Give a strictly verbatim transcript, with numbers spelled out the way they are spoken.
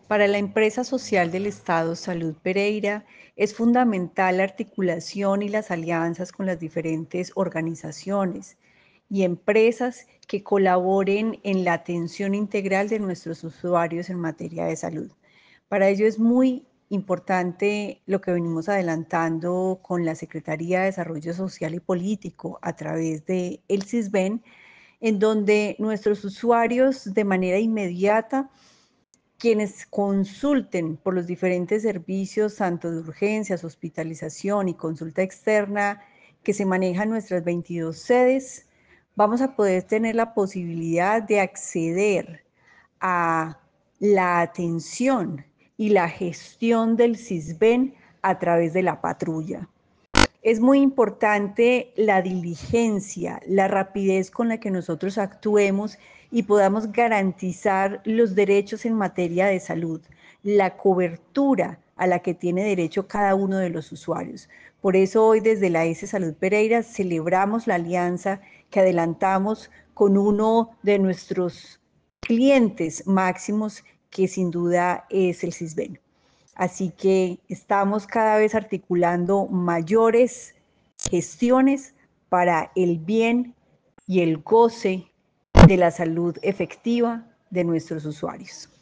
Para la empresa social del Estado Salud Pereira, es fundamental la articulación y las alianzas con las diferentes organizaciones y empresas que colaboren en la atención integral de nuestros usuarios en materia de salud. Para ello es muy importante lo que venimos adelantando con la Secretaría de Desarrollo Social y Político a través del CISBEN, en donde nuestros usuarios de manera inmediata, quienes consulten por los diferentes servicios, tanto de urgencias, hospitalización y consulta externa, que se manejan en nuestras veintidós sedes, vamos a poder tener la posibilidad de acceder a la atención y la gestión del CISBEN a través de la patrulla. Es muy importante la diligencia, la rapidez con la que nosotros actuemos y podamos garantizar los derechos en materia de salud, la cobertura a la que tiene derecho cada uno de los usuarios. Por eso hoy desde la S Salud Pereira celebramos la alianza que adelantamos con uno de nuestros clientes máximos, que sin duda es el CISBEN. Así que estamos cada vez articulando mayores gestiones para el bien y el goce de la salud efectiva de nuestros usuarios.